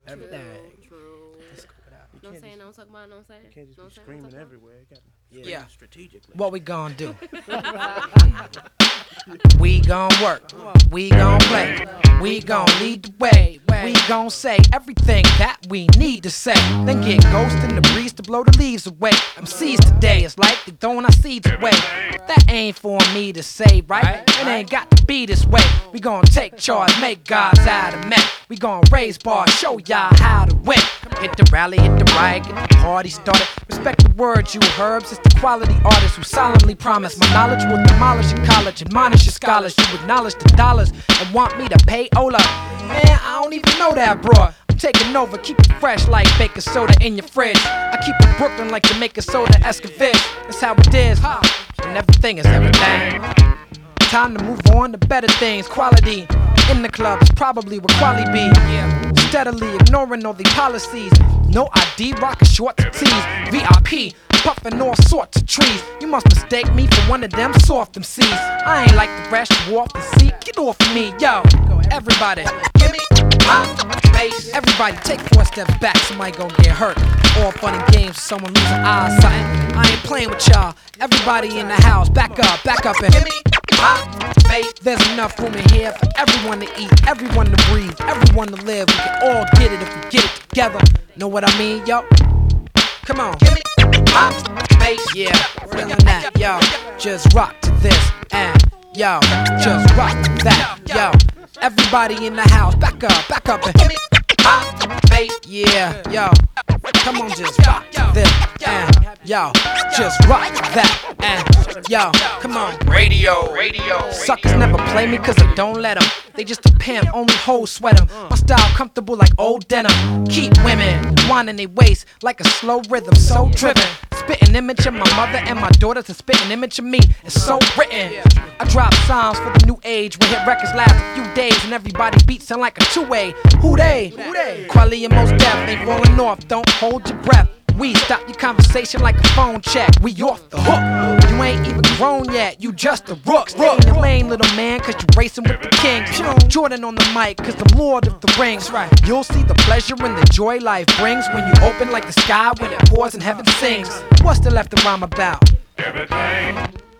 Everything. True. Let's go with that. Know what I'm saying? Don't talk about. Know what I'm saying? You can't just Know be what I'm saying? screaming Don't talk everywhere. You got Yeah. strategically. What we gonna do? We gon' work, we gon' play, we gon' lead the way. We gon' say everything that we need to say. Then get ghost in the breeze to blow the leaves away. MCs today is like they throwing our seeds away. That ain't for me to say, right? It ain't got to be this way. We gon' take charge, make gods out of men. We gon' raise bars, show y'all how to win. Hit the rally, hit the riot, get the party started. Respect the words you herbs, it's the quality artists who solemnly promise my knowledge will demolish your college, admonish your scholars. You acknowledge the dollars and want me to pay Ola. Man, I don't even know that, bro. I'm taking over, keep it fresh like baking soda in your fridge. I keep it Brooklyn like Jamaica soda, Escovitch. That's how it is, and everything is everything. Time to move on to better things. Quality in the club is probably where quality be. Steadily ignoring all the policies. No ID, rockin' short to tees. VIP, puffin' all sorts of trees. You must mistake me for one of them soft MCs. I ain't like the rest, you off the seat. Get off of me, yo. Everybody, give me bass. Everybody, take 4 steps back. Somebody gon' get hurt. All fun and games, someone lose an eye or something. I ain't playing with y'all. Everybody in the house, back up and give me. There's enough room in here for everyone to eat, everyone to breathe, everyone to live. We can all get it if we get it together. Know what I mean, yo? Come on. Give me bass. Yeah, feeling that, yo. Just rock to this and yo, just rock to that, yo. Everybody in the house, back up and give me bass. Yeah, yo. Come on, just rock to this and yo, just rock to that and yo, come on. Radio. Suckers never play me cause I don't let them. They just a pimp, only hoes sweat them. My style comfortable like old denim. Keep women winding they waist like a slow rhythm, so driven. Spitting image of my mother and my daughter to spit an image of me. It's so written. I drop songs for the new age. We hit records last a few days and everybody beats sound like a two-way. Who they? Quality and most deaf ain't falling off. Don't hold your breath. We stop your conversation like a phone check. We off the hook. You ain't even grown yet. You just a rook. Stay in your lane, little man, cause you racing with the kings. Jordan on the mic, cause the Lord of the Rings. You'll see the pleasure and the joy life brings when you open like the sky when it pours and heaven sings. What's the left to rhyme about? Everything.